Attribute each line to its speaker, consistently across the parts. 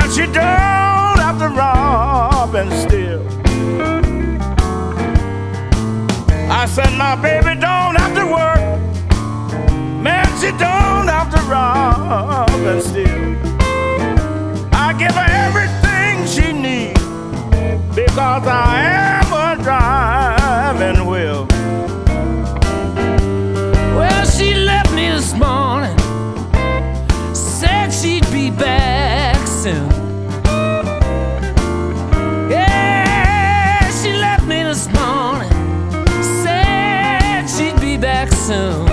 Speaker 1: Man, she don't have to rob and steal. I said my baby don't have to work. Man, she don't have to rob and steal. I give her everything she needs because I am a driving wheel.
Speaker 2: Well, she left me this morning, said she'd be back soon. Yeah, she left me this morning, said she'd be back soon.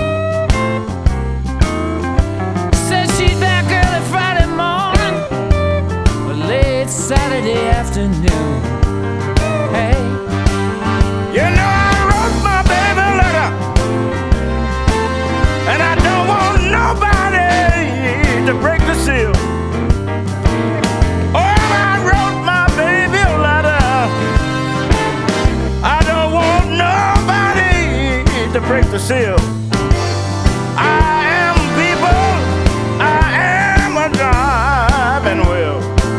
Speaker 2: Said she'd back early Friday morning or late Saturday afternoon. Hey,
Speaker 1: you know I wrote my baby a letter, and I don't want nobody to break the seal. Oh, I wrote my baby a letter. I don't want nobody to break the seal. I am people, I am a driving wheel.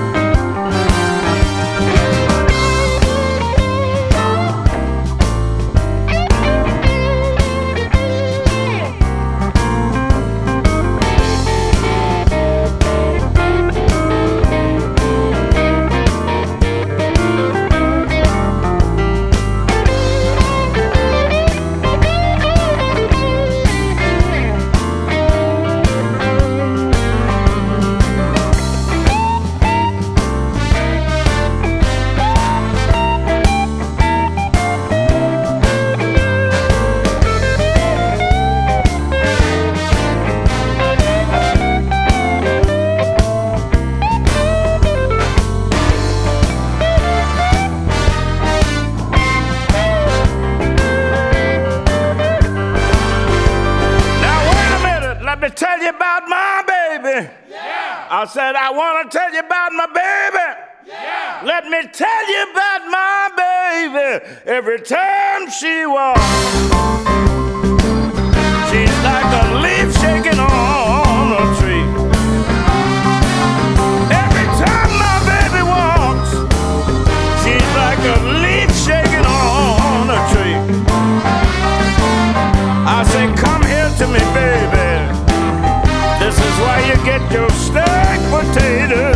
Speaker 1: Let me tell you about my baby.
Speaker 3: Yeah.
Speaker 1: I said I want to tell you about my baby.
Speaker 3: Yeah.
Speaker 1: Let me tell you about my baby. Every time she walks, she's like a leaf shaking on a tree. Every time my baby walks, she's like a leaf shaking on a tree. I say, come here to me, baby. This is why you get your steak potatoes.